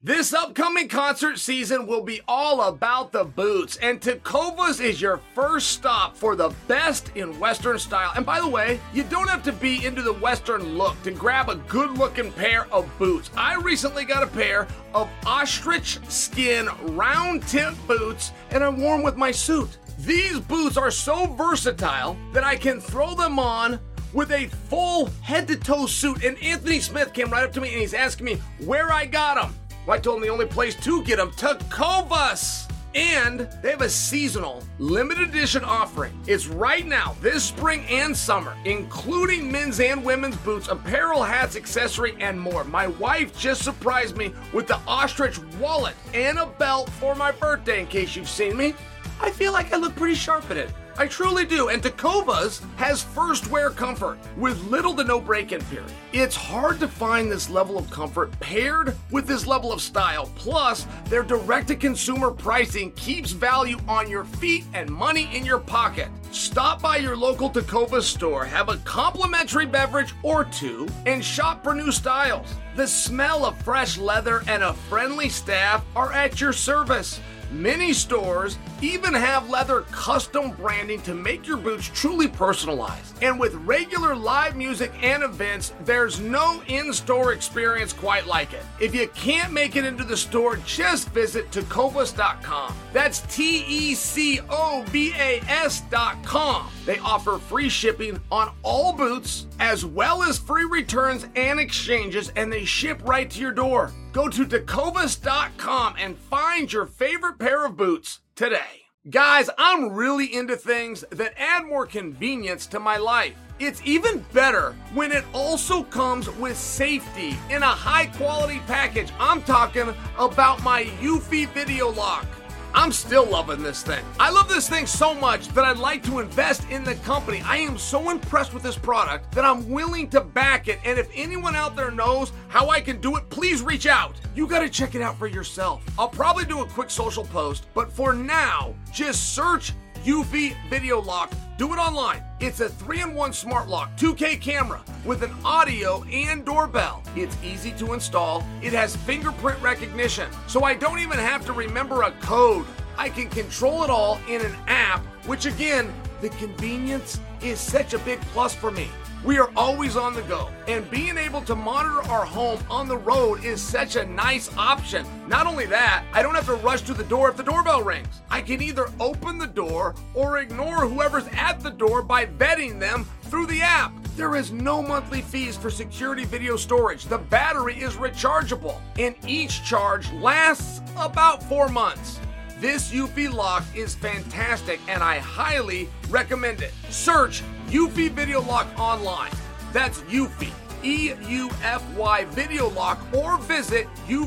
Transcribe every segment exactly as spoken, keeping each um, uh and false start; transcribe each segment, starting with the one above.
This upcoming concert season will be all about the boots, and Tecovas is your first stop for the best in Western style. And by the way, you don't have to be into the Western look to grab a good-looking pair of boots. I recently got a pair of ostrich skin round-tip boots, and I wore them with my suit. These boots are so versatile that I can throw them on with a full head-to-toe suit. And Anthony Smith came right up to me and he's asking me where I got them. Well, I told him the only place to get them, Tecovas. And they have a seasonal, limited edition offering. It's right now, this spring and summer, including men's and women's boots, apparel, hats, accessory, and more. My wife just surprised me with the ostrich wallet and a belt for my birthday, in case you've seen me. I feel like I look pretty sharp in it. I truly do. And Tecovas has first wear comfort with little to no break-in period. It's hard to find this level of comfort paired with this level of style. Plus, their direct-to-consumer pricing keeps value on your feet and money in your pocket. Stop by your local Tecovas store, have a complimentary beverage or two, and shop for new styles. The smell of fresh leather and a friendly staff are at your service. Many stores even have leather custom branding to make your boots truly personalized. And with regular live music and events, there's no in-store experience quite like it. If you can't make it into the store, just visit tecovas dot com. That's T E C O V A S dot com. They offer free shipping on all boots, as well as free returns and exchanges, and they ship right to your door. Go to tecovas dot com and find your favorite pair of boots today. Guys, I'm really into things that add more convenience to my life. It's even better when it also comes with safety in a high quality package. I'm talking about my Eufy Video Lock. I'm still loving this thing. I love this thing so much that I'd like to invest in the company. I am so impressed with this product that I'm willing to back it. And if anyone out there knows how I can do it, please reach out. You got to check it out for yourself. I'll probably do a quick social post, but for now, just search Eufy Video Lock. Do it online. It's a three in one smart lock, two K camera with an audio and doorbell. It's easy to install. It has fingerprint recognition, so I don't even have to remember a code. I can control it all in an app, which again, the convenience is such a big plus for me. We are always on the go, and being able to monitor our home on the road is such a nice option. Not only that, I don't have to rush to the door if the doorbell rings. I can either open the door or ignore whoever's at the door by vetting them through the app. There is no monthly fees for security video storage. The battery is rechargeable, and each charge lasts about four months. This Eufy lock is fantastic, and I highly recommend it. Search Eufy Video Lock online. That's Eufy, E U F Y Video Lock, or visit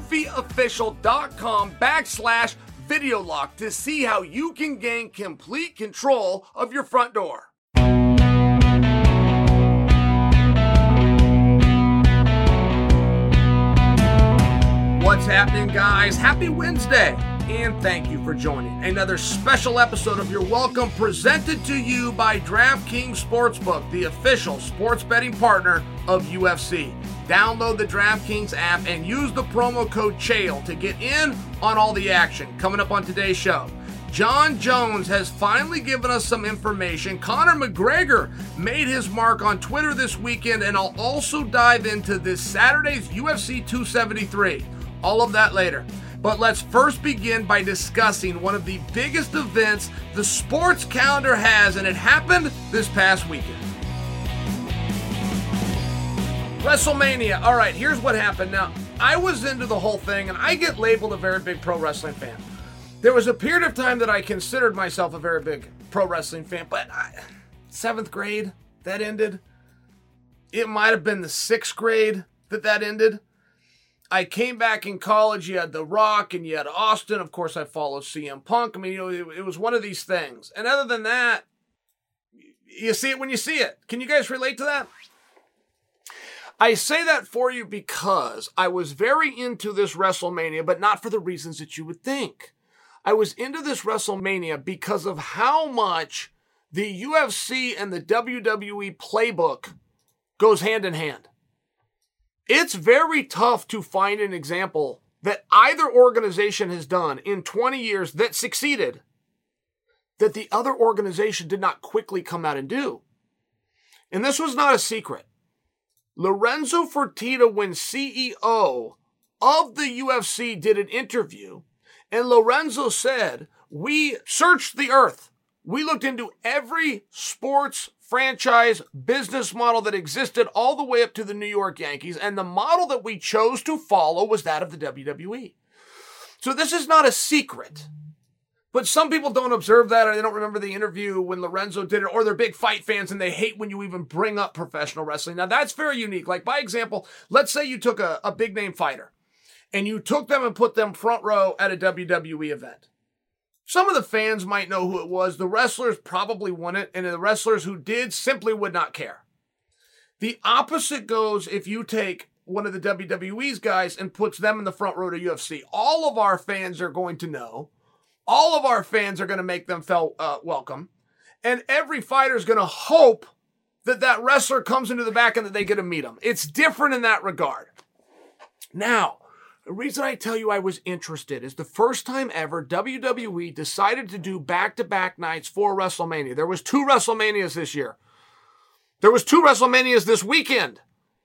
eufyofficial.com backslash video lock to see how you can gain complete control of your front door. What's happening, guys? Happy Wednesday, and thank you for joining another special episode of Your Welcome, presented to you by DraftKings Sportsbook, the official sports betting partner of U F C. Download the DraftKings app and use the promo code CHAEL to get in on all the action. Coming up on today's show, Jon Jones has finally given us some information. Conor McGregor made his mark on Twitter this weekend, and I'll also dive into this Saturday's U F C two seventy-three. All of that later. But let's first begin by discussing one of the biggest events the sports calendar has, and it happened this past weekend. WrestleMania. All right, here's what happened. Now, I was into the whole thing, and I get labeled a very big pro wrestling fan. There was a period of time that I considered myself a very big pro wrestling fan, but I, seventh grade, that ended. It might have been the sixth grade that that ended. I came back in college, you had The Rock, and you had Austin. Of course, I followed C M Punk. I mean, you know, it, it was one of these things. And other than that, you see it when you see it. Can you guys relate to that? I say that for you because I was very into this WrestleMania, but not for the reasons that you would think. I was into this WrestleMania because of how much the U F C and the W W E playbook goes hand in hand. It's very tough to find an example that either organization has done in twenty years that succeeded that the other organization did not quickly come out and do. And this was not a secret. Lorenzo Fertitta, when C E O of the U F C, did an interview, and Lorenzo said, we searched the earth. We looked into every sports franchise business model that existed all the way up to the New York Yankees, and the model that we chose to follow was that of the W W E. So this is not a secret. But some people don't observe that, or they don't remember the interview when Lorenzo did it, or they're big fight fans and they hate when you even bring up professional wrestling. Now, that's very unique. Like, by example, let's say you took a, a big-name fighter, and you took them and put them front row at a W W E event. Some of the fans might know who it was. The wrestlers probably wouldn't, and the wrestlers who did simply would not care. The opposite goes if you take one of the W W E's guys and puts them in the front row to U F C. All of our fans are going to know. All of our fans are going to make them feel uh, welcome. And every fighter is going to hope that that wrestler comes into the back and that they get to meet him. It's different in that regard. Now, the reason I tell you I was interested is the first time ever W W E decided to do back-to-back nights for WrestleMania. There was two WrestleManias this year. There was two WrestleManias this weekend.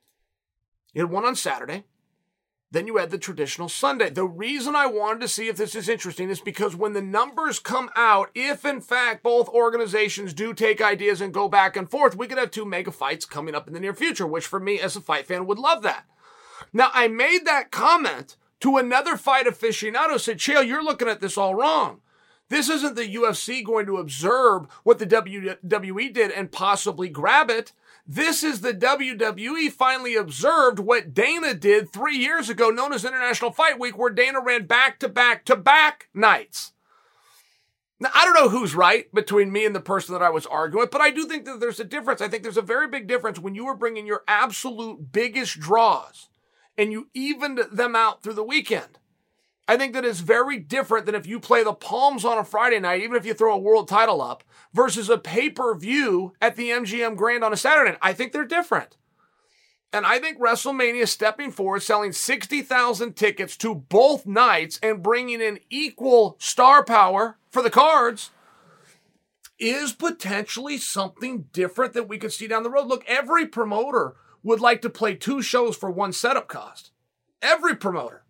You had one on Saturday. Then you had the traditional Sunday. The reason I wanted to see if this is interesting is because when the numbers come out, if in fact both organizations do take ideas and go back and forth, we could have two mega fights coming up in the near future, which for me as a fight fan would love that. Now, I made that comment to another fight aficionado, said, Chael, you're looking at this all wrong. This isn't the U F C going to observe what the W W E did and possibly grab it. This is the W W E finally observed what Dana did three years ago, known as International Fight Week, where Dana ran back-to-back-to-back nights. Now, I don't know who's right between me and the person that I was arguing with, but I do think that there's a difference. I think there's a very big difference when you were bringing your absolute biggest draws and you evened them out through the weekend. I think that is very different than if you play the Palms on a Friday night, even if you throw a world title up, versus a pay-per-view at the M G M Grand on a Saturday night. I think they're different. And I think WrestleMania stepping forward, selling sixty thousand tickets to both nights and bringing in equal star power for the cards is potentially something different that we could see down the road. Look, every promoter would like to play two shows for one setup cost. Every promoter.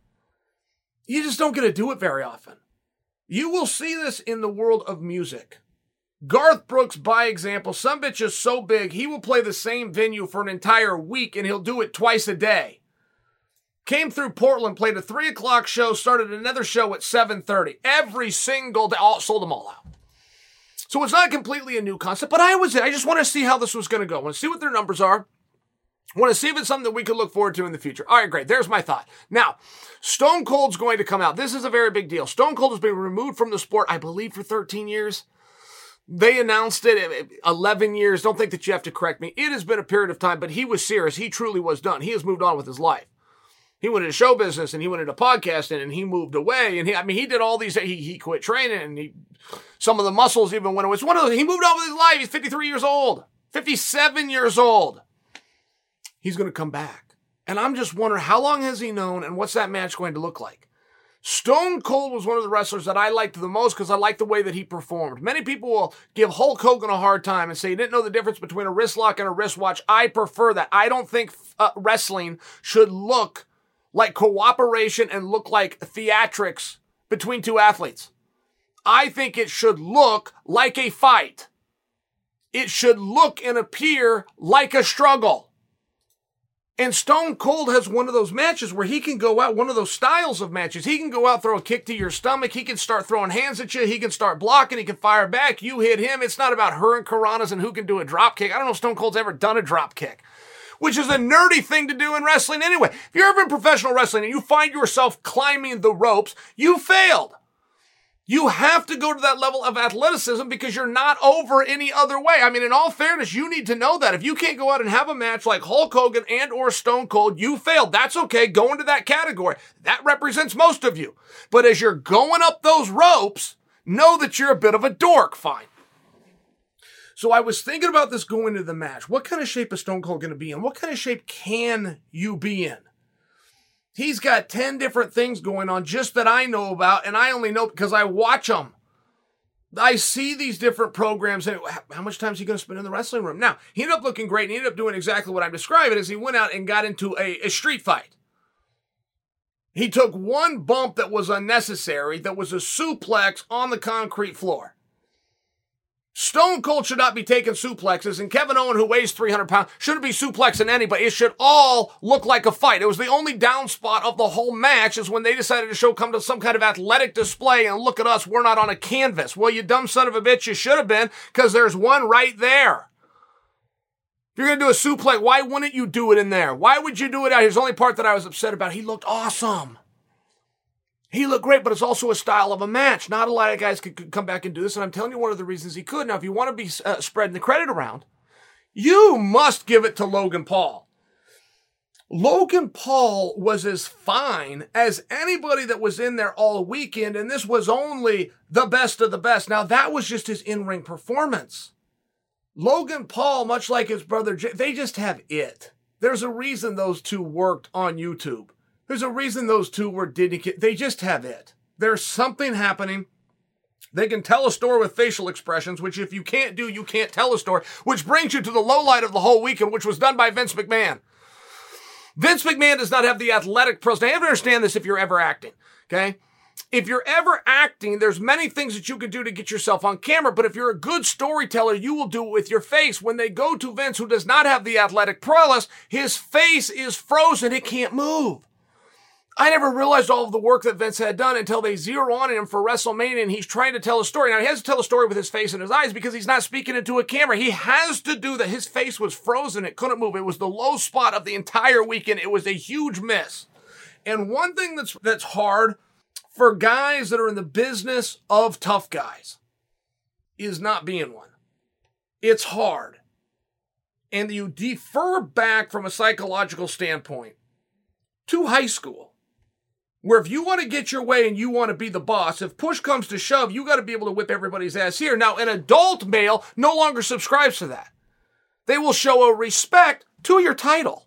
You just don't get to do it very often. You will see this in the world of music. Garth Brooks, by example, some bitch is so big, he will play the same venue for an entire week and he'll do it twice a day. Came through Portland, played a three o'clock show, started another show at seven thirty. Every single day, all, sold them all out. So it's not completely a new concept, but I was, I just want to see how this was going to go. I want to see what their numbers are. I want to see if it's something that we could look forward to in the future. All right, great. There's my thought. Now, Stone Cold's going to come out. This is a very big deal. Stone Cold has been removed from the sport, I believe, for thirteen years. They announced it eleven years. Don't think that you have to correct me. It has been a period of time, but he was serious. He truly was done. He has moved on with his life. He went into show business and he went into podcasting and he moved away. And he, I mean, he did all these, he, he quit training and he, some of the muscles even went away. It's one of those, he moved on with his life. He's fifty-three years old, fifty-seven years old. He's going to come back. And I'm just wondering, how long has he known and what's that match going to look like? Stone Cold was one of the wrestlers that I liked the most because I liked the way that he performed. Many people will give Hulk Hogan a hard time and say he didn't know the difference between a wrist lock and a wristwatch. I prefer that. I don't think uh, wrestling should look like cooperation and look like theatrics between two athletes. I think it should look like a fight. It should look and appear like a struggle. And Stone Cold has one of those matches where he can go out, one of those styles of matches. He can go out, throw a kick to your stomach. He can start throwing hands at you. He can start blocking. He can fire back. You hit him. It's not about her and Karanas and who can do a drop kick. I don't know if Stone Cold's ever done a drop kick, which is a nerdy thing to do in wrestling anyway. If you're ever in professional wrestling and you find yourself climbing the ropes, you failed. You have to go to that level of athleticism because you're not over any other way. I mean, in all fairness, you need to know that. If you can't go out and have a match like Hulk Hogan and or Stone Cold, you failed. That's okay. Go into that category. That represents most of you. But as you're going up those ropes, know that you're a bit of a dork. Fine. So I was thinking about this going into the match. What kind of shape is Stone Cold going to be in? What kind of shape can you be in? He's got ten different things going on just that I know about, and I only know because I watch them. I see these different programs, and how much time is he going to spend in the wrestling room? Now, he ended up looking great, and he ended up doing exactly what I'm describing, as he went out and got into a, a street fight. He took one bump that was unnecessary, that was a suplex on the concrete floor. Stone Cold should not be taking suplexes, and Kevin Owens, who weighs three hundred pounds, shouldn't be suplexing anybody. It should all look like a fight. It was the only down spot of the whole match is when they decided to show come to some kind of athletic display, and look at us, we're not on a canvas. Well, you dumb son of a bitch, you should have been, because there's one right there. If you're going to do a suplex, why wouldn't you do it in there? Why would you do it out here? Here's the only part that I was upset about. He looked awesome. He looked great, but it's also a style of a match. Not a lot of guys could, could come back and do this, and I'm telling you one of the reasons he could. Now, if you want to be uh, spreading the credit around, you must give it to Logan Paul. Logan Paul was as fine as anybody that was in there all weekend, and this was only the best of the best. Now, that was just his in-ring performance. Logan Paul, much like his brother, they just have it. There's a reason those two worked on YouTube. There's a reason those two were dedicated. They just have it. There's something happening. They can tell a story with facial expressions, which if you can't do, you can't tell a story, which brings you to the low light of the whole weekend, which was done by Vince McMahon. Vince McMahon does not have the athletic pros. Now, you have to understand this if you're ever acting, okay? If you're ever acting, there's many things that you can do to get yourself on camera, but if you're a good storyteller, you will do it with your face. When they go to Vince, who does not have the athletic prowess, his face is frozen. It can't move. I never realized all of the work that Vince had done until they zero on him for WrestleMania, and he's trying to tell a story. Now, he has to tell a story with his face and his eyes because he's not speaking into a camera. He has to do that. His face was frozen. It couldn't move. It was the low spot of the entire weekend. It was a huge miss. And one thing that's that's hard for guys that are in the business of tough guys is not being one. It's hard. And you defer back from a psychological standpoint to high school, where if you want to get your way and you want to be the boss, if push comes to shove, you got to be able to whip everybody's ass here. Now, an adult male no longer subscribes to that. They will show a respect to your title.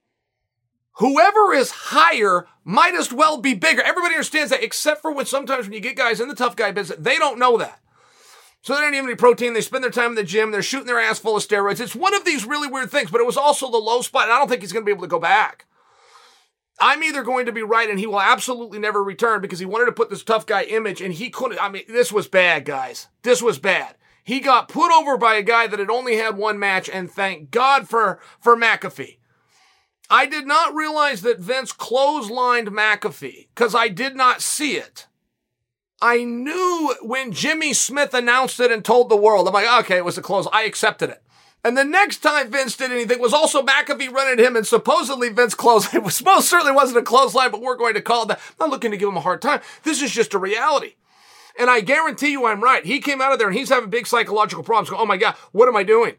Whoever is higher might as well be bigger. Everybody understands that, except for when sometimes when you get guys in the tough guy business, they don't know that. So they don't even need protein. They spend their time in the gym. They're shooting their ass full of steroids. It's one of these really weird things, but it was also the low spot, and I don't think he's going to be able to go back. I'm either going to be right and he will absolutely never return because he wanted to put this tough guy image and he couldn't. I mean, this was bad, guys. This was bad. He got put over by a guy that had only had one match, and thank God for, for McAfee. I did not realize that Vince clotheslined McAfee because I did not see it. I knew when Jimmy Smith announced it and told the world. I'm like, okay, it was a close. I accepted it. And the next time Vince did anything was also McAfee running at him, and supposedly Vince closed. It was most certainly wasn't a clothesline, but we're going to call it that. I'm not looking to give him a hard time. This is just a reality. And I guarantee you I'm right. He came out of there and he's having big psychological problems. Go, oh my God, what am I doing?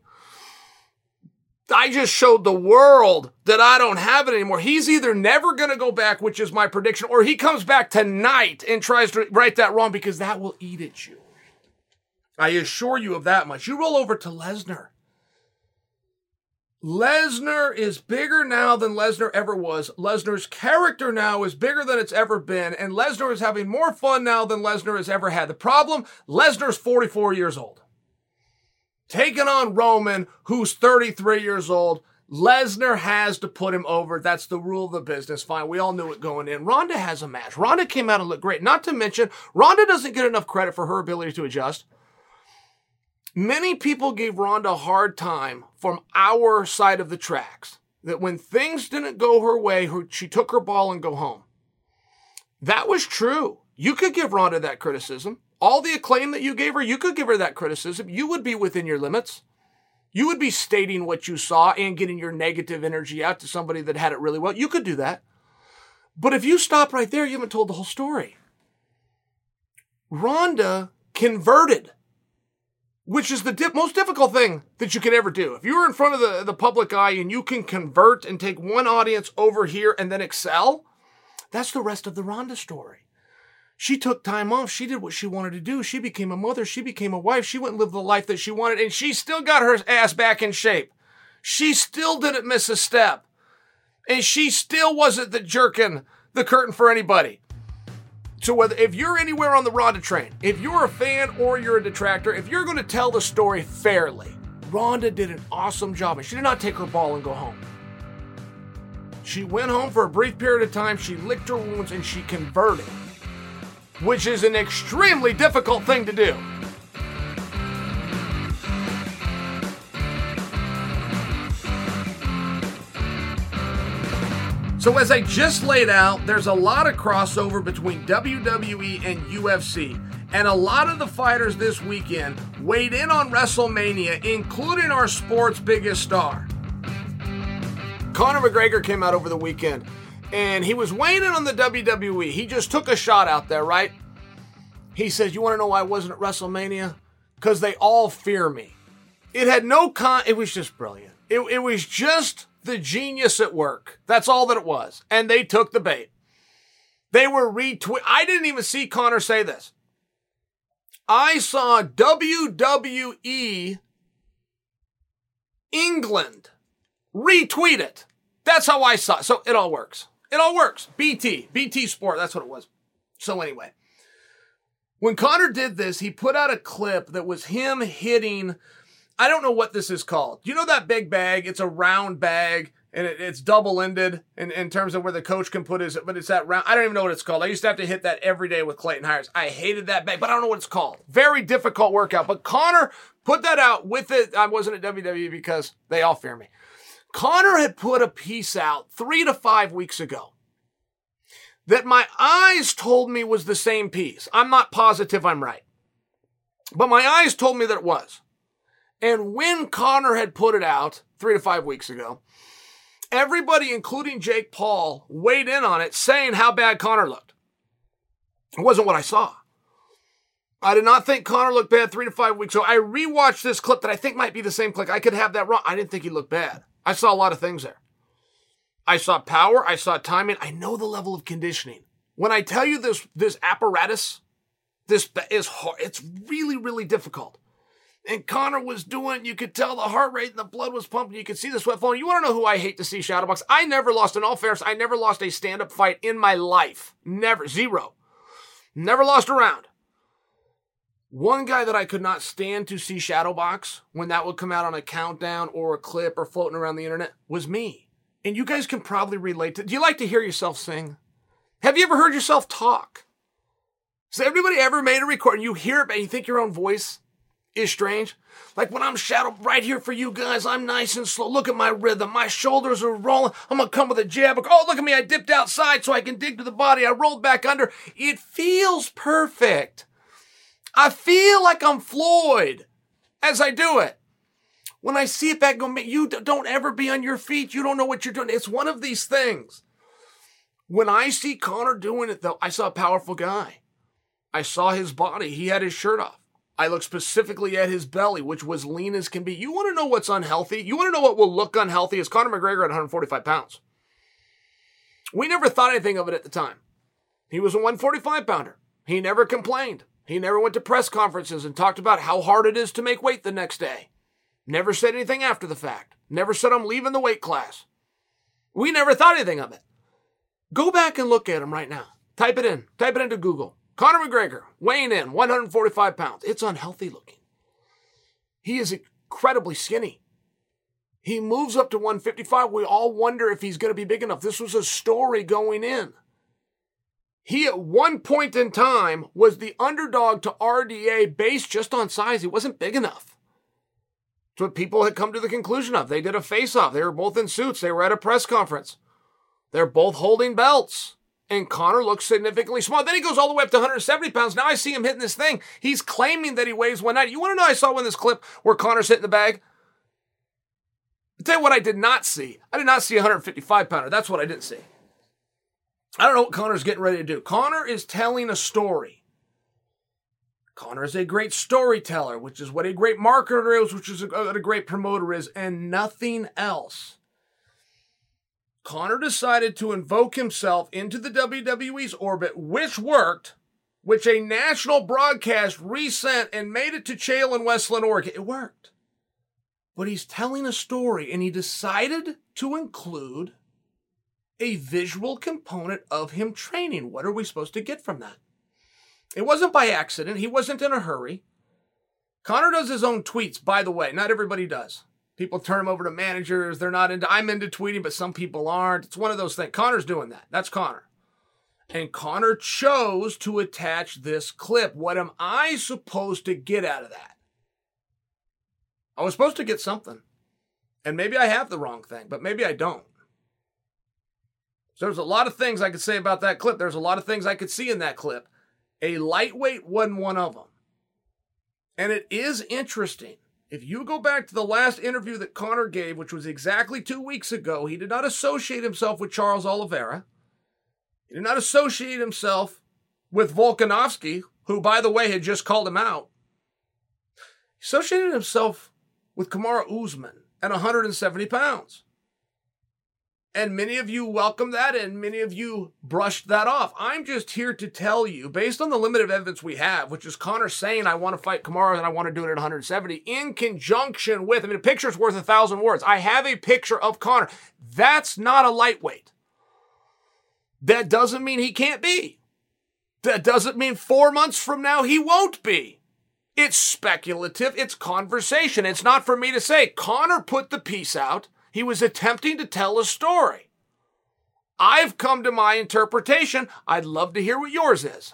I just showed the world that I don't have it anymore. He's either never going to go back, which is my prediction, or he comes back tonight and tries to right that wrong because that will eat at you. I assure you of that much. You roll over to Lesnar. Lesnar is bigger now than Lesnar ever was. Lesnar's character now is bigger than it's ever been, and Lesnar is having more fun now than Lesnar has ever had. The problem, Lesnar's forty-four years old. Taking on Roman, who's thirty-three years old. Lesnar has to put him over. That's the rule of the business. Fine, we all knew it going in. Ronda has a match. Ronda came out and looked great. Not to mention, Ronda doesn't get enough credit for her ability to adjust. Many people gave Ronda a hard time from our side of the tracks, that when things didn't go her way, her, she took her ball and go home. That was true. You could give Ronda that criticism. All the acclaim that you gave her, you could give her that criticism. You would be within your limits. You would be stating what you saw and getting your negative energy out to somebody that had it really well. You could do that. But if you stop right there, you haven't told the whole story. Ronda converted, which is the dip, most difficult thing that you can ever do. If you're in front of the, the public eye and you can convert and take one audience over here and then excel, that's the rest of the Ronda story. She took time off. She did what she wanted to do. She became a mother. She became a wife. She went and lived the life that she wanted, and she still got her ass back in shape. She still didn't miss a step. And she still wasn't the jerkin the curtain for anybody. So whether if you're anywhere on the Ronda train, if you're a fan or you're a detractor, if you're going to tell the story fairly, Ronda did an awesome job, and she did not take her ball and go home. She went home for a brief period of time, she licked her wounds, and she converted, which is an extremely difficult thing to do. So as I just laid out, there's a lot of crossover between W W E and U F C, and a lot of the fighters this weekend weighed in on WrestleMania, including our sport's biggest star. Conor McGregor came out over the weekend, and he was weighing in on the W W E. He just took a shot out there, right? He says, you want to know why I wasn't at WrestleMania? Because they all fear me. It had no con... It was just brilliant. It, it was just the genius at work. That's all that it was. And they took the bait. They were retweet. I didn't even see Conor say this. I saw W W E England retweet it. That's how I saw it. So it all works. It all works. B T. B T Sport. That's what it was. So anyway, when Conor did this, he put out a clip that was him hitting... I don't know what this is called. You know that big bag? It's a round bag, and it, it's double-ended in, in terms of where the coach can put his, but it's that round. I don't even know what it's called. I used to have to hit that every day with Clayton Hires. I hated that bag, but I don't know what it's called. Very difficult workout. But Conor put that out with it. I wasn't at W W E because they all fear me. Conor had put a piece out three to five weeks ago that my eyes told me was the same piece. I'm not positive I'm right, but my eyes told me that it was. And when Conor had put it out three to five weeks ago, everybody, including Jake Paul, weighed in on it, saying how bad Conor looked. It wasn't what I saw. I did not think Conor looked bad three to five weeks ago. I rewatched this clip that I think might be the same clip. I could have that wrong. I didn't think he looked bad. I saw a lot of things there. I saw power. I saw timing. I know the level of conditioning. When I tell you this, this apparatus, this is hard. It's really, really difficult. And Conor was doing, you could tell the heart rate and the blood was pumping. You could see the sweat flowing. You want to know who I hate to see Shadowbox? I never lost, in all fairness, I never lost a stand-up fight in my life. Never. Zero. Never lost a round. One guy that I could not stand to see Shadowbox when that would come out on a countdown or a clip or floating around the internet was me. And you guys can probably relate to, do you like to hear yourself sing? Have you ever heard yourself talk? Has everybody ever made a recording? You hear it, but you think your own voice is strange? Like when I'm shadow right here for you guys, I'm nice and slow. Look at my rhythm. My shoulders are rolling. I'm going to come with a jab. Oh, look at me. I dipped outside so I can dig to the body. I rolled back under. It feels perfect. I feel like I'm Floyd as I do it. When I see it back, go, you don't ever be on your feet. You don't know what you're doing. It's one of these things. When I see Conor doing it, though, I saw a powerful guy. I saw his body. He had his shirt off. I looked specifically at his belly, which was lean as can be. You want to know what's unhealthy? You want to know what will look unhealthy? Is Conor McGregor at one hundred forty-five pounds. We never thought anything of it at the time. He was a one forty-five pounder. He never complained. He never went to press conferences and talked about how hard it is to make weight the next day. Never said anything after the fact. Never said I'm leaving the weight class. We never thought anything of it. Go back and look at him right now. Type it in. Type it into Google. Conor McGregor, weighing in, one hundred forty-five pounds. It's unhealthy looking. He is incredibly skinny. He moves up to one fifty-five. We all wonder if he's going to be big enough. This was a story going in. He, at one point in time, was the underdog to R D A based just on size. He wasn't big enough. That's what people had come to the conclusion of. They did a face-off. They were both in suits. They were at a press conference. They're both holding belts. And Conor looks significantly small. Then he goes all the way up to one hundred seventy pounds. Now I see him hitting this thing. He's claiming that he weighs one ninety. You want to know, I saw in this clip where Conor's hitting the bag? I'll tell you what I did not see. I did not see a one hundred fifty-five pounder. That's what I didn't see. I don't know what Conor's getting ready to do. Conor is telling a story. Conor is a great storyteller, which is what a great marketer is, which is what a great promoter is, and nothing else. Conor decided to invoke himself into the W W E's orbit, which worked, which a national broadcast resent and made it to Chael in Westland, Oregon. It worked. But he's telling a story, and he decided to include a visual component of him training. What are we supposed to get from that? It wasn't by accident. He wasn't in a hurry. Conor does his own tweets, by the way. Not everybody does. People turn him over to managers. They're not into, I'm into tweeting, but some people aren't. It's one of those things. Conor's doing that. That's Conor. And Conor chose to attach this clip. What am I supposed to get out of that? I was supposed to get something. And maybe I have the wrong thing, but maybe I don't. So there's a lot of things I could say about that clip. There's a lot of things I could see in that clip. A lightweight wasn't one of them. And it is interesting. If you go back to the last interview that Conor gave, which was exactly two weeks ago, he did not associate himself with Charles Oliveira. He did not associate himself with Volkanovski, who, by the way, had just called him out. He associated himself with Kamaru Usman at one hundred seventy pounds. And many of you welcomed that, and many of you brushed that off. I'm just here to tell you, based on the limited evidence we have, which is Conor saying, I want to fight Kamaru and I want to do it at one hundred seventy, in conjunction with, I mean, a picture's worth a thousand words. I have a picture of Conor. That's not a lightweight. That doesn't mean he can't be. That doesn't mean four months from now he won't be. It's speculative. It's conversation. It's not for me to say. Conor put the piece out. He was attempting to tell a story. I've come to my interpretation. I'd love to hear what yours is.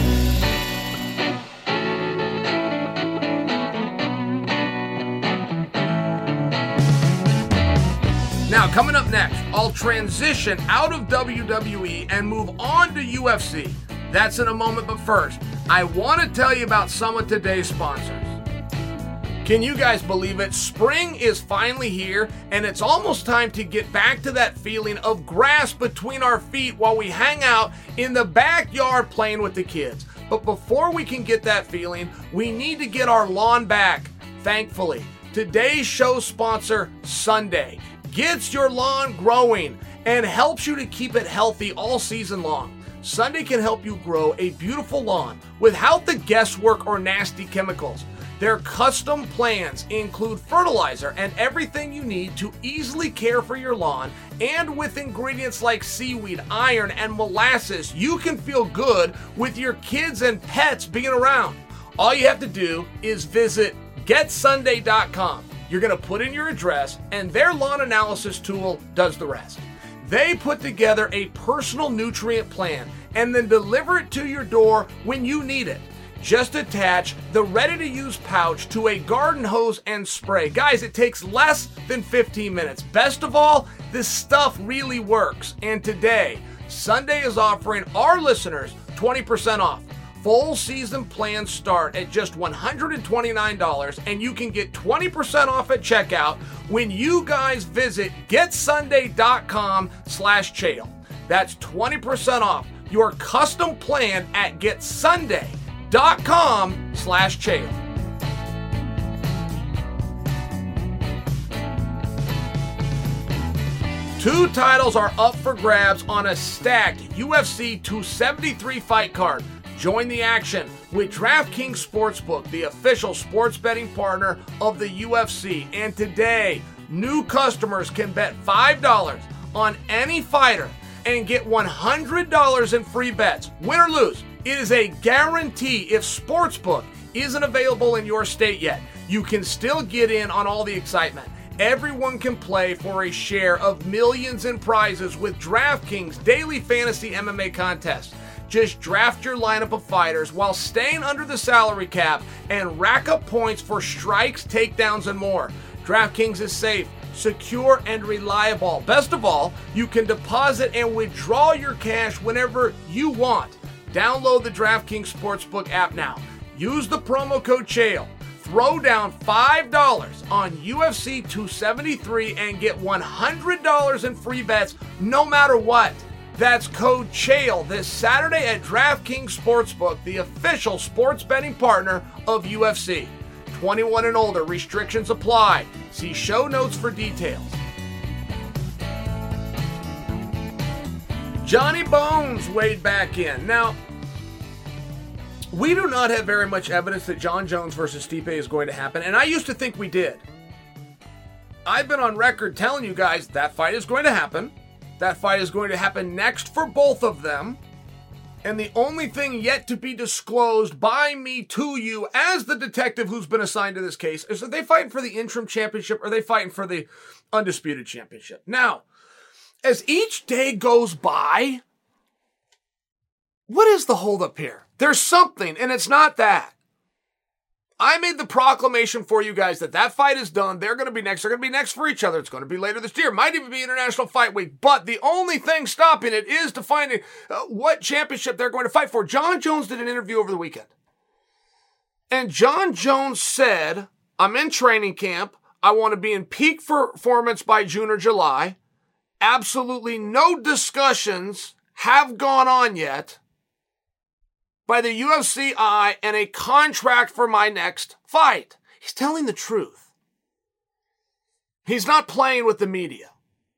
Now, coming up next, I'll transition out of W W E and move on to U F C. That's in a moment, but first, I want to tell you about some of today's sponsors. Can you guys believe it? Spring is finally here, and it's almost time to get back to that feeling of grass between our feet while we hang out in the backyard playing with the kids. But before we can get that feeling, we need to get our lawn back. Thankfully, today's show sponsor, Sunday, gets your lawn growing and helps you to keep it healthy all season long. Sunday can help you grow a beautiful lawn without the guesswork or nasty chemicals. Their custom plans include fertilizer and everything you need to easily care for your lawn, and with ingredients like seaweed, iron, and molasses, you can feel good with your kids and pets being around. All you have to do is visit get sunday dot com. You're going to put in your address, and their lawn analysis tool does the rest. They put together a personal nutrient plan and then deliver it to your door when you need it. Just attach the ready-to-use pouch to a garden hose and spray. Guys, it takes less than fifteen minutes. Best of all, this stuff really works. And today, Sunday is offering our listeners twenty percent off. Full season plans start at just one hundred twenty-nine dollars, and you can get twenty percent off at checkout when you guys visit get sunday dot com slash Chael. That's twenty percent off your custom plan at get sunday dot com slash Chael. Two titles are up for grabs on a stacked U F C two seventy-three fight card. Join the action with DraftKings Sportsbook, the official sports betting partner of the U F C. And today, new customers can bet five dollars on any fighter and get one hundred dollars in free bets. Win or lose, it is a guarantee. If Sportsbook isn't available in your state yet, you can still get in on all the excitement. Everyone can play for a share of millions in prizes with DraftKings Daily Fantasy M M A Contest. Just draft your lineup of fighters while staying under the salary cap and rack up points for strikes, takedowns, and more. DraftKings is safe, secure, and reliable. Best of all, you can deposit and withdraw your cash whenever you want. Download the DraftKings Sportsbook app now. Use the promo code Chael. Throw down five dollars on U F C two seventy-three and get one hundred dollars in free bets no matter what. That's code Chael this Saturday at DraftKings Sportsbook, the official sports betting partner of U F C. twenty-one and older, restrictions apply. See show notes for details. Johnny Bones weighed back in. Now, we do not have very much evidence that Jon Jones versus Stipe is going to happen, and I used to think we did. I've been on record telling you guys that fight is going to happen. That fight is going to happen next for both of them. And the only thing yet to be disclosed by me to you as the detective who's been assigned to this case is that they fighting for the interim championship or are they fighting for the undisputed championship. Now, as each day goes by, what is the holdup here? There's something, and it's not that. I made the proclamation for you guys that that fight is done. They're going to be next. They're going to be next for each other. It's going to be later this year. Might even be International Fight Week. But the only thing stopping it is to find uh, what championship they're going to fight for. Jon Jones did an interview over the weekend. And Jon Jones said, I'm in training camp. I want to be in peak performance by June or July. Absolutely no discussions have gone on yet by the U F C I and a contract for my next fight. He's telling the truth. He's not playing with the media.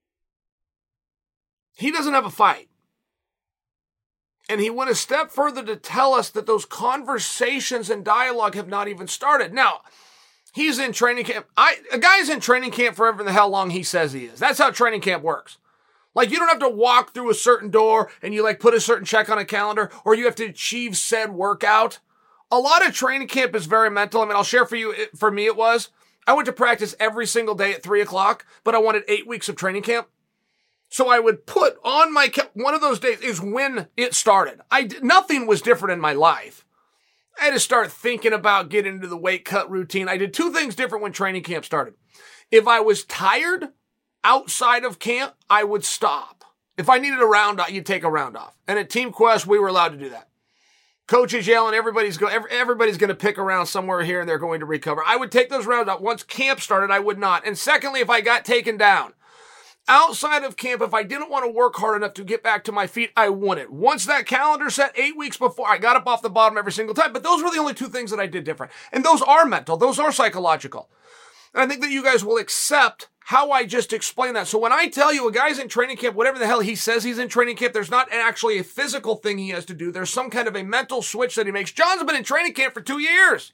He doesn't have a fight. And he went a step further to tell us that those conversations and dialogue have not even started. Now, he's in training camp. I, a guy's in training camp for ever the hell long he says he is. That's how training camp works. Like, you don't have to walk through a certain door and you like put a certain check on a calendar or you have to achieve said workout. A lot of training camp is very mental. I mean, I'll share for you, for me it was, I went to practice every single day at three o'clock, but I wanted eight weeks of training camp. So I would put on my, one of those days is when it started. I, nothing was different in my life. I had to start thinking about getting into the weight cut routine. I did two things different when training camp started. If I was tired outside of camp, I would stop. If I needed a round off, you'd take a round off. And at Team Quest, we were allowed to do that. Coaches yelling, everybody's go, every, everybody's going to pick around somewhere here and they're going to recover. I would take those rounds off. Once camp started, I would not. And secondly, if I got taken down, outside of camp, if I didn't want to work hard enough to get back to my feet, I wouldn't. Once that calendar set eight weeks before, I got up off the bottom every single time. But those were the only two things that I did different. And those are mental. Those are psychological. And I think that you guys will accept how I just explained that. So when I tell you a guy's in training camp, whatever the hell he says he's in training camp, there's not actually a physical thing he has to do. There's some kind of a mental switch that he makes. Jon's been in training camp for two years.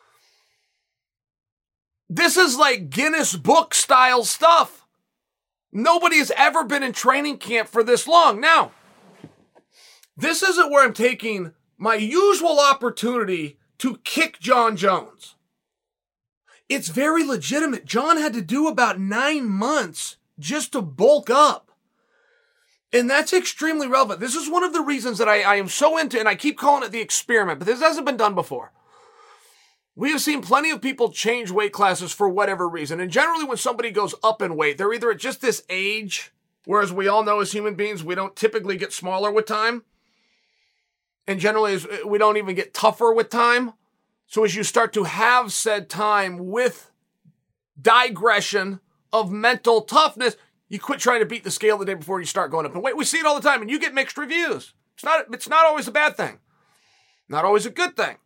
This is like Guinness Book style stuff. Nobody has ever been in training camp for this long. Now, this isn't where I'm taking my usual opportunity to kick Jon Jones. It's very legitimate. Jon had to do about nine months just to bulk up. And that's extremely relevant. This is one of the reasons that I, I am so into, and I keep calling it the experiment, but this hasn't been done before. We have seen plenty of people change weight classes for whatever reason. And generally when somebody goes up in weight, they're either at just this age, whereas we all know as human beings, we don't typically get smaller with time. And generally we don't even get tougher with time. So as you start to have said time with digression of mental toughness, you quit trying to beat the scale the day before you start going up in weight. We see it all the time and you get mixed reviews. It's not, it's not always a bad thing. Not always a good thing.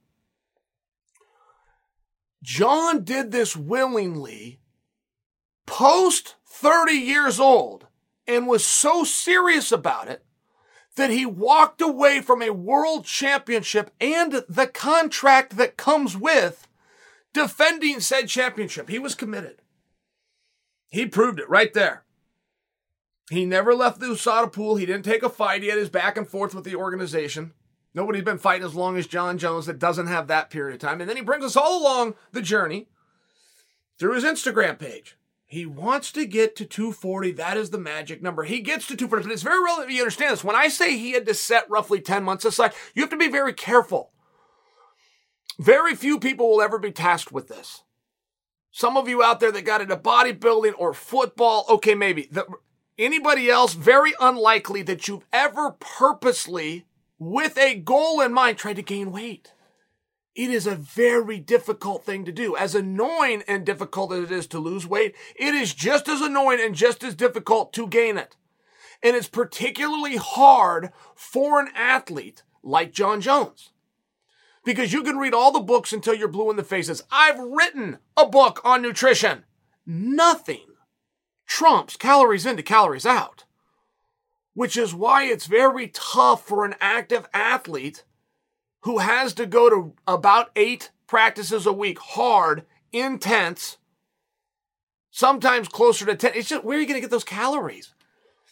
Jon did this willingly post thirty years old and was so serious about it that he walked away from a world championship and the contract that comes with defending said championship. He was committed. He proved it right there. He never left the U S A D A pool. He didn't take a fight. He had his back and forth with the organization. Nobody's been fighting as long as Jon Jones that doesn't have that period of time. And then he brings us all along the journey through his Instagram page. He wants to get to two forty. That is the magic number. He gets to two forty, but it's very relevant you understand this. When I say he had to set roughly ten months aside, you have to be very careful. Very few people will ever be tasked with this. Some of you out there that got into bodybuilding or football, okay, maybe. The, anybody else, very unlikely that you've ever purposely, with a goal in mind, tried to gain weight. It is a very difficult thing to do. As annoying and difficult as it is to lose weight, it is just as annoying and just as difficult to gain it. And it's particularly hard for an athlete like Jon Jones. Because you can read all the books until you're blue in the faces. I've written a book on nutrition. Nothing trumps calories in to calories out. Which is why it's very tough for an active athlete who has to go to about eight practices a week, hard, intense, sometimes closer to ten. It's just, where are you going to get those calories?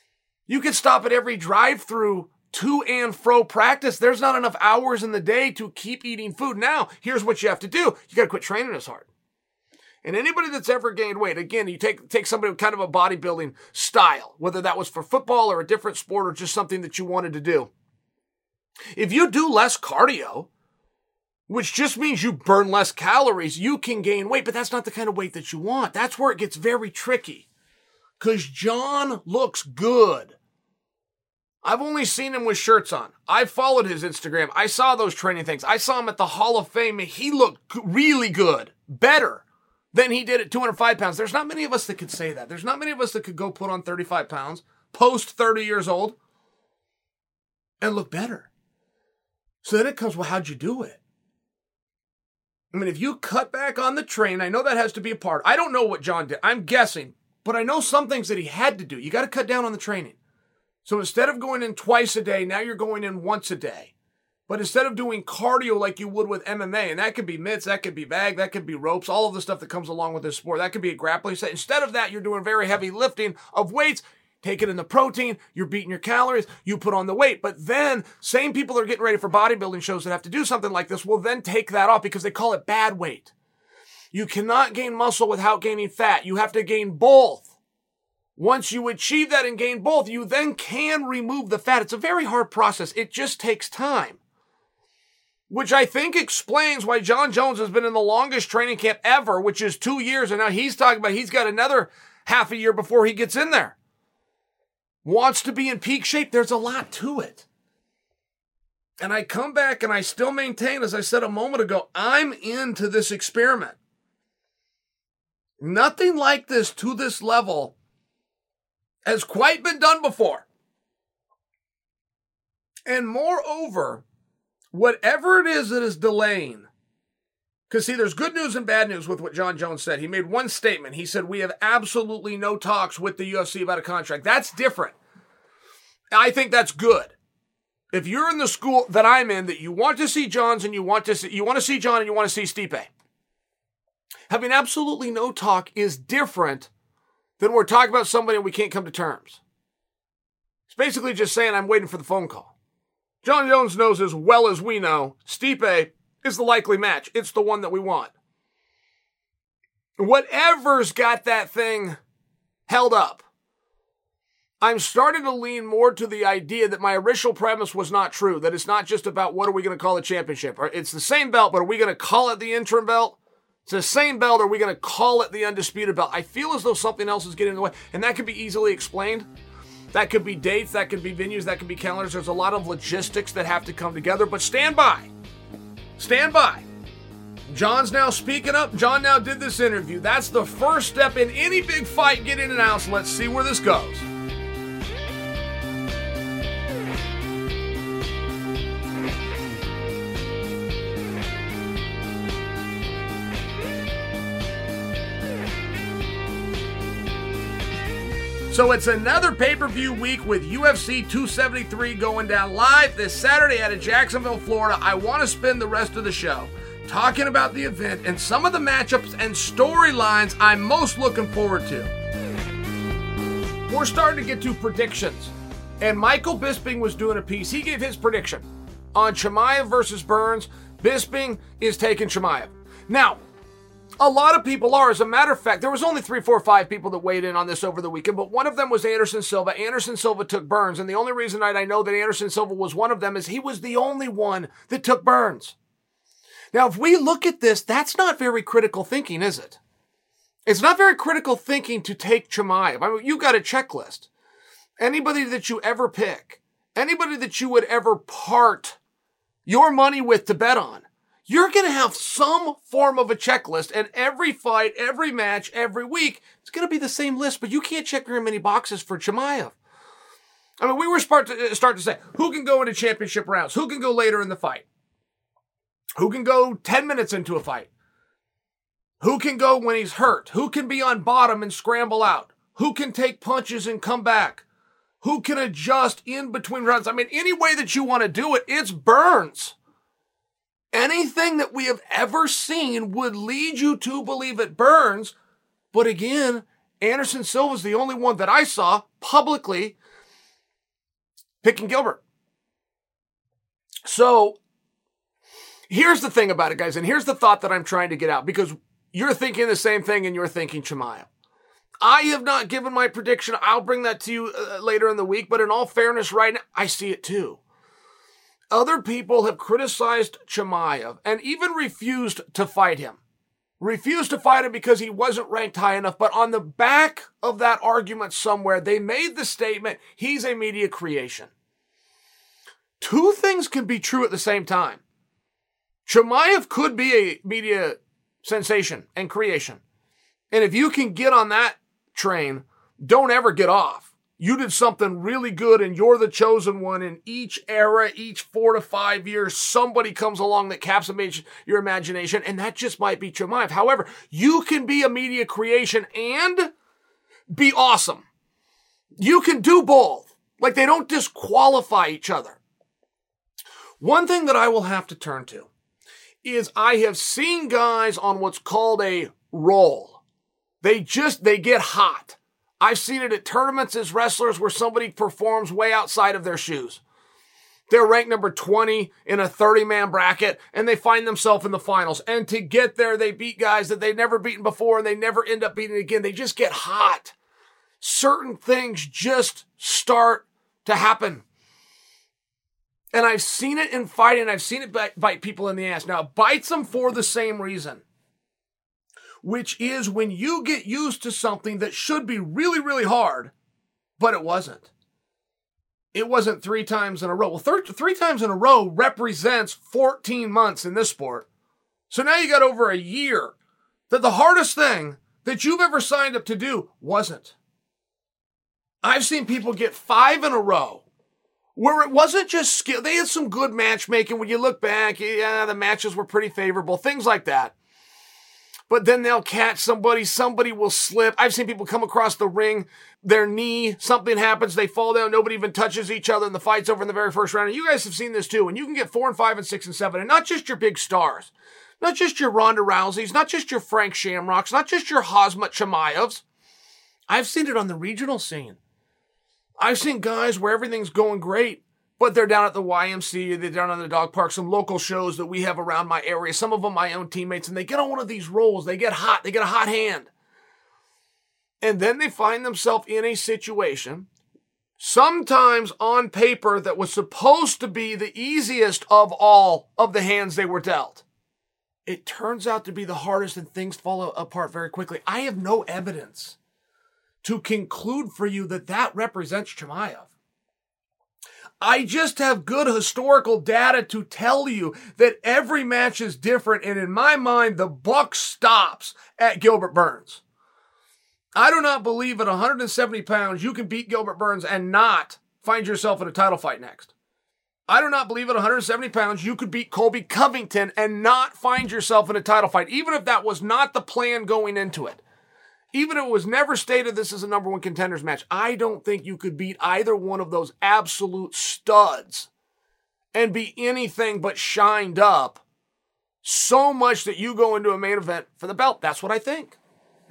You could stop at every drive-through to and fro practice. There's not enough hours in the day to keep eating food. Now, here's what you have to do. You got to quit training as hard. And anybody that's ever gained weight, again, you take take somebody with kind of a bodybuilding style, whether that was for football or a different sport or just something that you wanted to do. If you do less cardio, which just means you burn less calories, you can gain weight, but that's not the kind of weight that you want. That's where it gets very tricky. Because John looks good. I've only seen him with shirts on. I followed his Instagram. I saw those training things. I saw him at the Hall of Fame. He looked really good. Better than he did at two hundred five pounds. There's not many of us that could say that. There's not many of us that could go put on thirty-five pounds, post thirty years old, and look better. So then it comes, well, how'd you do it? I mean, if you cut back on the train, I know that has to be a part. I don't know what John did. I'm guessing. But I know some things that he had to do. You got to cut down on the training. So instead of going in twice a day, now you're going in once a day. But instead of doing cardio like you would with M M A, and that could be mitts, that could be bag, that could be ropes, all of the stuff that comes along with this sport, that could be a grappling set. Instead of that, you're doing very heavy lifting of weights, take it in the protein, you're beating your calories, you put on the weight. But then, same people that are getting ready for bodybuilding shows that have to do something like this will then take that off because they call it bad weight. You cannot gain muscle without gaining fat. You have to gain both. Once you achieve that and gain both, you then can remove the fat. It's a very hard process. It just takes time. Which I think explains why Jon Jones has been in the longest training camp ever, which is two years. And now he's talking about he's got another half a year before he gets in there. Wants to be in peak shape. There's a lot to it. And I come back and I still maintain, as I said a moment ago, I'm into this experiment. Nothing like this to this level has quite been done before. And moreover, whatever it is that is delaying, because see, there's good news and bad news with what Jon Jones said. He made one statement. He said, we have absolutely no talks with the U F C about a contract. That's different. I think that's good. If you're in the school that I'm in, that you want to see John's and you want to see, you want to see John and you want to see Stipe, having absolutely no talk is different than we're talking about somebody and we can't come to terms. It's basically just saying I'm waiting for the phone call. Jon Jones knows as well as we know, Stipe is the likely match. It's the one that we want. Whatever's got that thing held up, I'm starting to lean more to the idea that my initial premise was not true, that it's not just about what are we going to call a championship. It's the same belt, but are we going to call it the interim belt? It's the same belt, or are we going to call it the undisputed belt? I feel as though something else is getting in the way, and that could be easily explained. That could be dates, that could be venues, that could be calendars. There's a lot of logistics that have to come together, but stand by. Stand by. John's now speaking up. John now did this interview. That's the first step in any big fight getting announced. Let's see where this goes. So it's another pay-per-view week with U F C two seventy-three going down live this Saturday out of Jacksonville, Florida. I want to spend the rest of the show talking about the event and some of the matchups and storylines I'm most looking forward to. We're starting to get to predictions. And Michael Bisping was doing a piece. He gave his prediction on Chimaev versus Burns. Bisping is taking Chimaev. Now, a lot of people are. As a matter of fact, there was only three, four, five people that weighed in on this over the weekend, but one of them was Anderson Silva. Anderson Silva took Burns, and the only reason I know that Anderson Silva was one of them is he was the only one that took Burns. Now, if we look at this, that's not very critical thinking, is it? It's not very critical thinking to take Chimaev. I mean, you got a checklist. Anybody that you ever pick, anybody that you would ever part your money with to bet on, you're going to have some form of a checklist, and every fight, every match, every week, it's going to be the same list, but you can't check very many boxes for Chimaev. I mean, we were start to, start to say, who can go into championship rounds? Who can go later in the fight? Who can go ten minutes into a fight? Who can go when he's hurt? Who can be on bottom and scramble out? Who can take punches and come back? Who can adjust in between rounds? I mean, any way that you want to do it, it's Burns. Anything that we have ever seen would lead you to believe it Burns. But again, Anderson Silva is the only one that I saw publicly picking Gilbert. So here's the thing about it, guys, and here's the thought that I'm trying to get out, because you're thinking the same thing and you're thinking Chimaev. I have not given my prediction. I'll bring that to you uh, later in the week, but in all fairness, right now, I see it too. Other people have criticized Chimaev and even refused to fight him. Refused to fight him because he wasn't ranked high enough, but on the back of that argument somewhere, they made the statement, he's a media creation. Two things can be true at the same time. Chimaev could be a media sensation and creation. And if you can get on that train, don't ever get off. You did something really good and you're the chosen one in each era, each four to five years. Somebody comes along that captivates your imagination, and that just might be Chimaev. However, you can be a media creation and be awesome. You can do both. Like, they don't disqualify each other. One thing that I will have to turn to is I have seen guys on what's called a roll. They just, they get hot. I've seen it at tournaments as wrestlers where somebody performs way outside of their shoes. They're ranked number twenty in a thirty-man bracket, and they find themselves in the finals. And to get there, they beat guys that they've never beaten before, and they never end up beating again. They just get hot. Certain things just start to happen. And I've seen it in fighting. I've seen it bite, bite people in the ass. Now, it bites them for the same reason, which is when you get used to something that should be really, really hard, but it wasn't. It wasn't three times in a row. Well, th- three times in a row represents fourteen months in this sport. So now you got over a year that the hardest thing that you've ever signed up to do wasn't. I've seen people get five in a row where it wasn't just skill. They had some good matchmaking. When you look back, yeah, the matches were pretty favorable, things like that. But then they'll catch somebody, somebody will slip. I've seen people come across the ring, their knee, something happens, they fall down, nobody even touches each other, and the fight's over in the very first round. And you guys have seen this too. And you can get four and five and six and seven, and not just your big stars, not just your Ronda Rouseys, not just your Frank Shamrocks, not just your Khamzat Chimaevs. I've seen it on the regional scene. I've seen guys where everything's going great, but they're down at the Y M C A, they're down on the dog park, some local shows that we have around my area, some of them my own teammates, and they get on one of these rolls, they get hot, they get a hot hand. And then they find themselves in a situation, sometimes on paper, that was supposed to be the easiest of all of the hands they were dealt. It turns out to be the hardest, and things fall apart very quickly. I have no evidence to conclude for you that that represents Chimaev. I just have good historical data to tell you that every match is different, and in my mind, the buck stops at Gilbert Burns. I do not believe at one hundred seventy pounds you can beat Gilbert Burns and not find yourself in a title fight next. I do not believe at one hundred seventy pounds you could beat Colby Covington and not find yourself in a title fight, even if that was not the plan going into it. Even if it was never stated this is a number one contenders match, I don't think you could beat either one of those absolute studs and be anything but shined up so much that you go into a main event for the belt. That's what I think.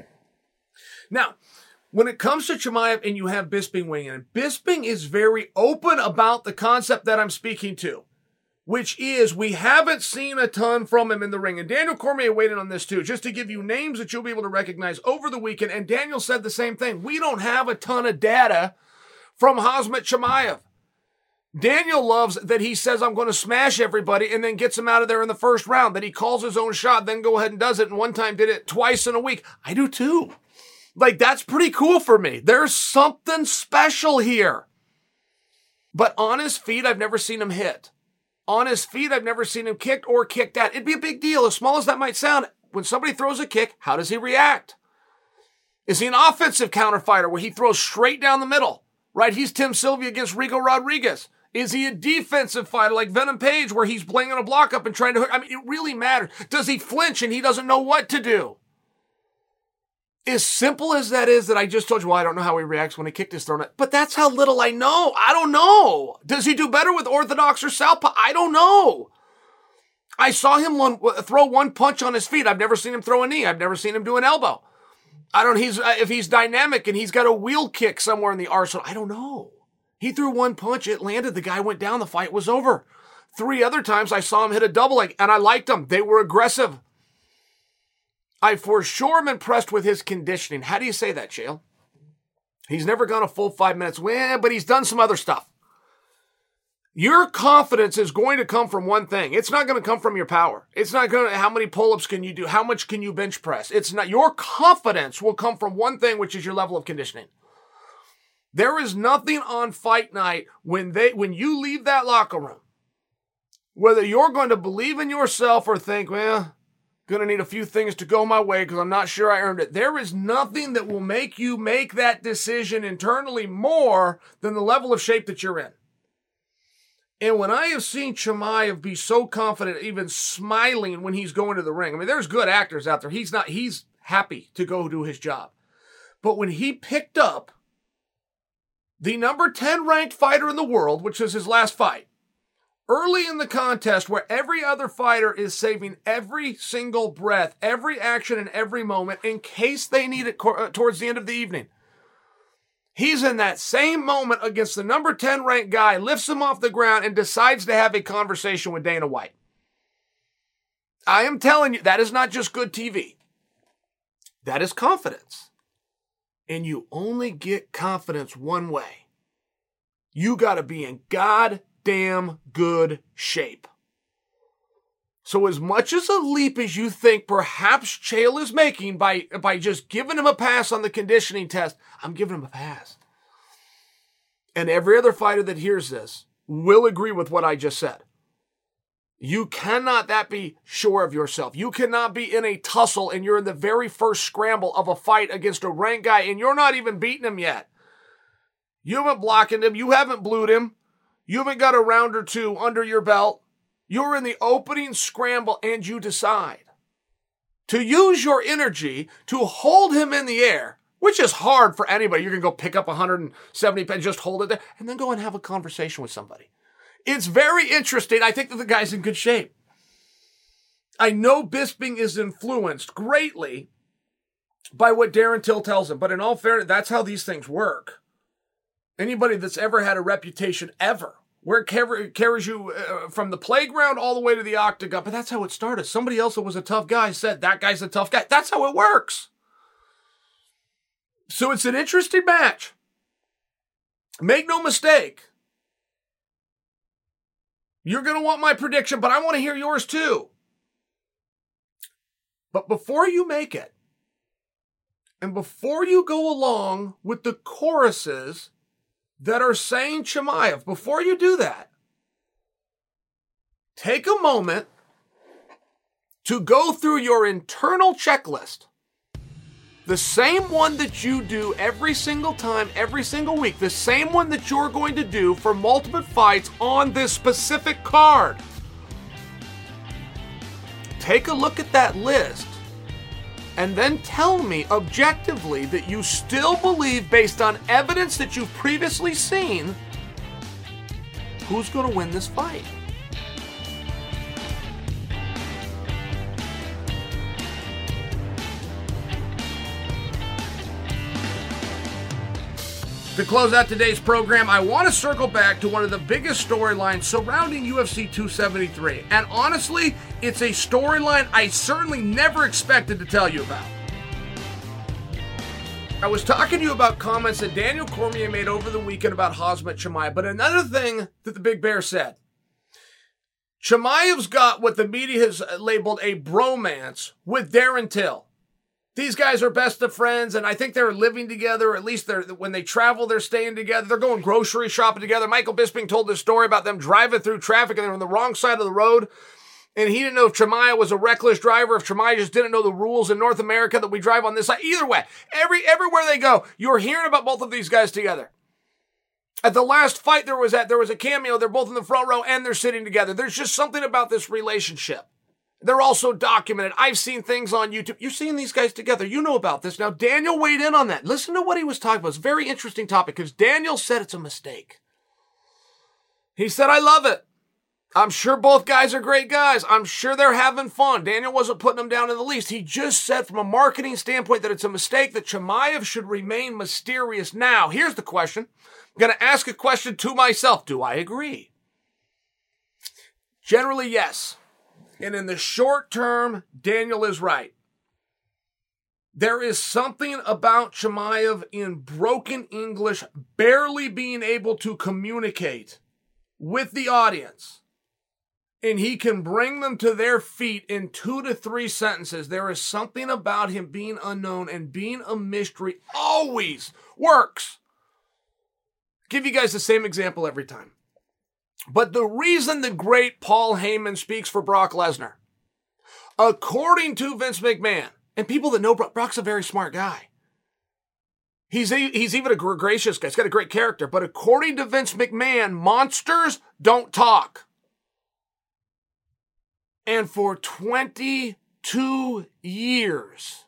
Now, when it comes to Chimaev and you have Bisping weighing in, Bisping is very open about the concept that I'm speaking to, which is we haven't seen a ton from him in the ring. And Daniel Cormier weighed in on this too, just to give you names that you'll be able to recognize over the weekend. And Daniel said the same thing. We don't have a ton of data from Khamzat Chimaev. Daniel loves that he says, I'm going to smash everybody, and then gets him out of there in the first round, that he calls his own shot, then go ahead and does it, and one time did it twice in a week. I do too. Like, that's pretty cool for me. There's something special here. But on his feet, I've never seen him hit. On his feet, I've never seen him kicked or kicked at. It'd be a big deal, as small as that might sound. When somebody throws a kick, how does he react? Is he an offensive counterfighter where he throws straight down the middle? Right? He's Tim Sylvia against Rigo Rodriguez. Is he a defensive fighter like Venom Page where he's blinging a block up and trying to hook? I mean, it really matters. Does he flinch and he doesn't know what to do? As simple as that is, that I just told you, well, I don't know how he reacts when he kicked his thrown at. But that's how little I know. I don't know. Does he do better with orthodox or southpaw? I don't know. I saw him one, throw one punch on his feet. I've never seen him throw a knee. I've never seen him do an elbow. I don't. He's uh, if he's dynamic and he's got a wheel kick somewhere in the arsenal. I don't know. He threw one punch, it landed, the guy went down, the fight was over. Three other times I saw him hit a double leg, and I liked them. They were aggressive. I for sure am impressed with his conditioning. How do you say that, Chael? He's never gone a full five minutes, well, but he's done some other stuff. Your confidence is going to come from one thing. It's not going to come from your power. It's not going to, how many pull-ups can you do? How much can you bench press? It's not, your confidence will come from one thing, which is your level of conditioning. There is nothing on fight night when they, when you leave that locker room, whether you're going to believe in yourself or think, well, going to need a few things to go my way because I'm not sure I earned it. There is nothing that will make you make that decision internally more than the level of shape that you're in. And when I have seen Chimaev be so confident, even smiling when he's going to the ring, I mean, there's good actors out there. He's not, he's happy to go do his job. But when he picked up the number ten ranked fighter in the world, which is his last fight, early in the contest where every other fighter is saving every single breath, every action and every moment in case they need it co- towards the end of the evening. He's in that same moment against the number ten ranked guy, lifts him off the ground, and decides to have a conversation with Dana White. I am telling you, that is not just good T V. That is confidence. And you only get confidence one way. You got to be in goddamn good shape. So as much as a leap as you think perhaps Chael is making by, by just giving him a pass on the conditioning test, I'm giving him a pass. And every other fighter that hears this will agree with what I just said. You cannot that be sure of yourself. You cannot be in a tussle and you're in the very first scramble of a fight against a ranked guy and you're not even beating him yet. You haven't blocked him. You haven't blued him. You haven't got a round or two under your belt. You're in the opening scramble and you decide to use your energy to hold him in the air, which is hard for anybody. You're going to go pick up one hundred seventy pounds, just hold it there, and then go and have a conversation with somebody. It's very interesting. I think that the guy's in good shape. I know Bisping is influenced greatly by what Darren Till tells him, but in all fairness, that's how these things work. Anybody that's ever had a reputation ever, where it carries you uh, from the playground all the way to the octagon. But that's how it started. Somebody else that was a tough guy said, that guy's a tough guy. That's how it works. So it's an interesting match. Make no mistake. You're going to want my prediction, but I want to hear yours too. But before you make it, and before you go along with the choruses that are saying Chimaev, before you do that, take a moment to go through your internal checklist. The same one that you do every single time, every single week. The same one that you're going to do for multiple fights on this specific card. Take a look at that list. And then tell me objectively that you still believe, based on evidence that you've previously seen, who's going to win this fight. To close out today's program, I want to circle back to one of the biggest storylines surrounding U F C two seventy-three. And honestly, it's a storyline I certainly never expected to tell you about. I was talking to you about comments that Daniel Cormier made over the weekend about Khamzat Chimaev, but another thing that the Big Bear said. Chimaev's got what the media has labeled a bromance with Darren Till. These guys are best of friends, and I think they're living together, or at least they're, when they travel, they're staying together. They're going grocery shopping together. Michael Bisping told this story about them driving through traffic, and they're on the wrong side of the road, and he didn't know if Chimaev was a reckless driver, if Chimaev just didn't know the rules in North America that we drive on this side. Either way, every everywhere they go, you're hearing about both of these guys together. At the last fight there was at, there was a cameo. They're both in the front row, and they're sitting together. There's just something about this relationship. They're also documented. I've seen things on YouTube. You've seen these guys together. You know about this. Now, Daniel weighed in on that. Listen to what he was talking about. It's a very interesting topic because Daniel said it's a mistake. He said, I love it. I'm sure both guys are great guys. I'm sure they're having fun. Daniel wasn't putting them down in the least. He just said from a marketing standpoint that it's a mistake that Chimaev should remain mysterious. Now, here's the question. I'm going to ask a question to myself. Do I agree? Generally, yes. And in the short term, Daniel is right. There is something about Chimaev in broken English barely being able to communicate with the audience. And he can bring them to their feet in two to three sentences. There is something about him being unknown and being a mystery always works. Give you guys the same example every time. But the reason the great Paul Heyman speaks for Brock Lesnar, according to Vince McMahon, and people that know Brock, Brock's a very smart guy. He's, a, he's even a gracious guy. He's got a great character. But according to Vince McMahon, monsters don't talk. And for twenty-two years,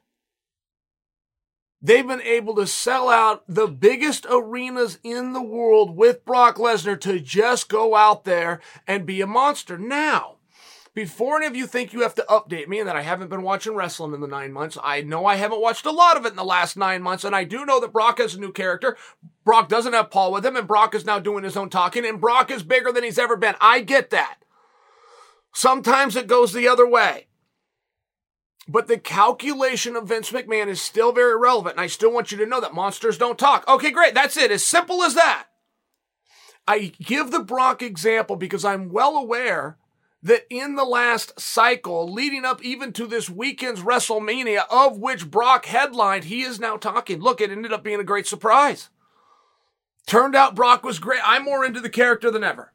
they've been able to sell out the biggest arenas in the world with Brock Lesnar to just go out there and be a monster. Now, before any of you think you have to update me and that I haven't been watching wrestling in the nine months, I know I haven't watched a lot of it in the last nine months, and I do know that Brock has a new character. Brock doesn't have Paul with him, and Brock is now doing his own talking, and Brock is bigger than he's ever been. I get that. Sometimes it goes the other way. But the calculation of Vince McMahon is still very relevant, and I still want you to know that monsters don't talk. Okay, great. That's it. As simple as that. I give the Brock example because I'm well aware that in the last cycle, leading up even to this weekend's WrestleMania, of which Brock headlined, he is now talking. Look, it ended up being a great surprise. Turned out Brock was great. I'm more into the character than ever.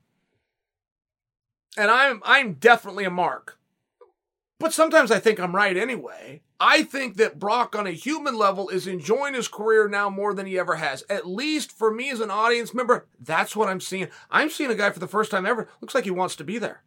And I'm I'm definitely a mark. But sometimes I think I'm right anyway. I think that Brock on a human level is enjoying his career now more than he ever has. At least for me as an audience member, that's what I'm seeing. I'm seeing a guy for the first time ever. Looks like he wants to be there.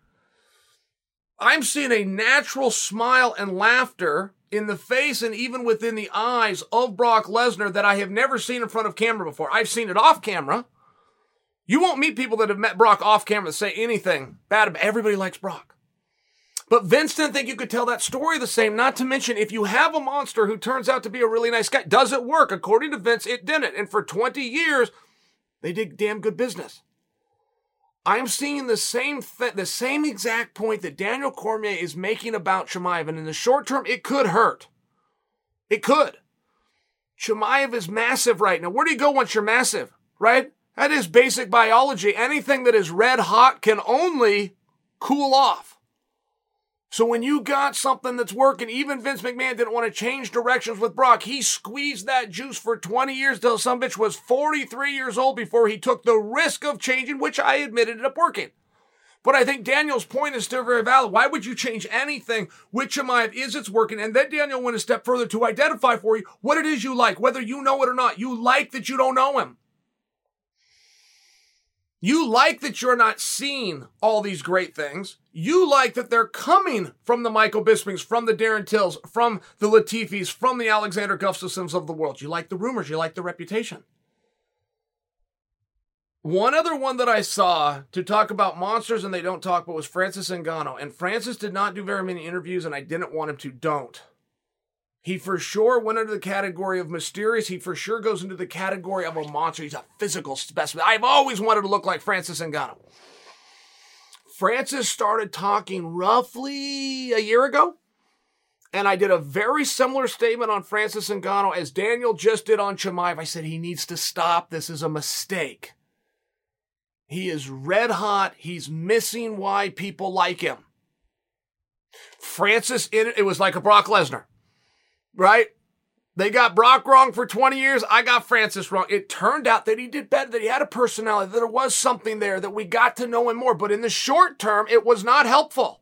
I'm seeing a natural smile and laughter in the face and even within the eyes of Brock Lesnar that I have never seen in front of camera before. I've seen it off camera. You won't meet people that have met Brock off camera that say anything bad about it. Everybody likes Brock. But Vince didn't think you could tell that story the same. Not to mention, if you have a monster who turns out to be a really nice guy, does it work? According to Vince, it didn't. And for twenty years, they did damn good business. I'm seeing the same th- the same exact point that Daniel Cormier is making about Chimaev. And in the short term, it could hurt. It could. Chimaev is massive right now. Where do you go once you're massive, right? That is basic biology. Anything that is red hot can only cool off. So when you got something that's working, even Vince McMahon didn't want to change directions with Brock. He squeezed that juice for twenty years till some bitch was forty-three years old before he took the risk of changing, which I admit ended up working. But I think Daniel's point is still very valid. Why would you change anything with Chimaev is it's working? And then Daniel went a step further to identify for you what it is you like, whether you know it or not. You like that you don't know him. You like that you're not seeing all these great things. You like that they're coming from the Michael Bispings, from the Darren Tills, from the Latifis, from the Alexander Gustafsons of the world. You like the rumors. You like the reputation. One other one that I saw to talk about monsters and they don't talk about was Francis Ngannou. And Francis did not do very many interviews, and I didn't want him to. Don't. He for sure went into the category of mysterious. He for sure goes into the category of a monster. He's a physical specimen. I've always wanted to look like Francis Ngannou. Francis started talking roughly a year ago. And I did a very similar statement on Francis Ngannou as Daniel just did on Chimaev. I said he needs to stop. This is a mistake. He is red hot. He's missing why people like him. Francis, it was like a Brock Lesnar. Right? They got Brock wrong for twenty years. I got Francis wrong. It turned out that he did better, that he had a personality, that there was something there, that we got to know him more. But in the short term, it was not helpful.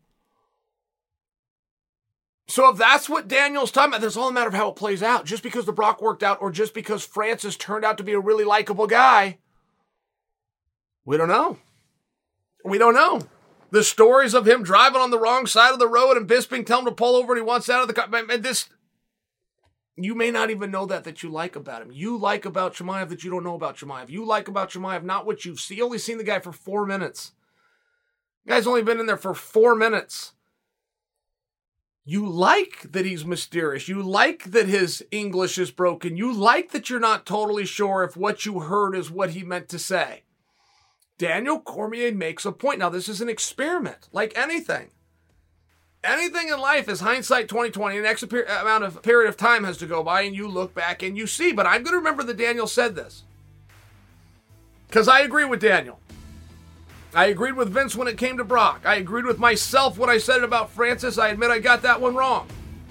So if that's what Daniel's talking about, it's all a matter of how it plays out. Just because the Brock worked out or just because Francis turned out to be a really likable guy, we don't know. We don't know. The stories of him driving on the wrong side of the road and Bisping telling him to pull over and he wants out of the car. And this... You may not even know that, that you like about him. You like about Chimaev that you don't know about Chimaev. You like about Chimaev not what you've seen. You only seen the guy for four minutes. Guy's only been in there for four minutes. You like that he's mysterious. You like that his English is broken. You like that you're not totally sure if what you heard is what he meant to say. Daniel Cormier makes a point. Now, this is an experiment, like anything. Anything in life is hindsight twenty twenty. An X amount of period of time has to go by, and you look back and you see. But I'm going to remember that Daniel said this, because I agree with Daniel. I agreed with Vince when it came to Brock. I agreed with myself when I said it about Francis. I admit I got that one wrong.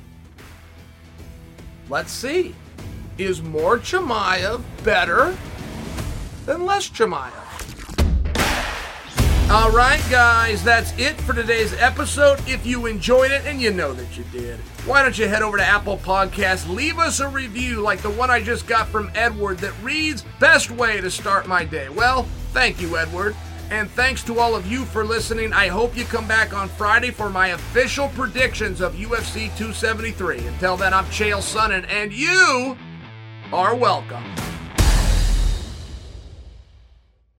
Let's see. Is more Chimaev better than less Chimaev? All right, guys, that's it for today's episode. If you enjoyed it, and you know that you did, why don't you head over to Apple Podcasts, leave us a review like the one I just got from Edward that reads, "Best way to start my day." Well, thank you, Edward. And thanks to all of you for listening. I hope you come back on Friday for my official predictions of U F C two seventy-three. Until then, I'm Chael Sonnen, and you are welcome.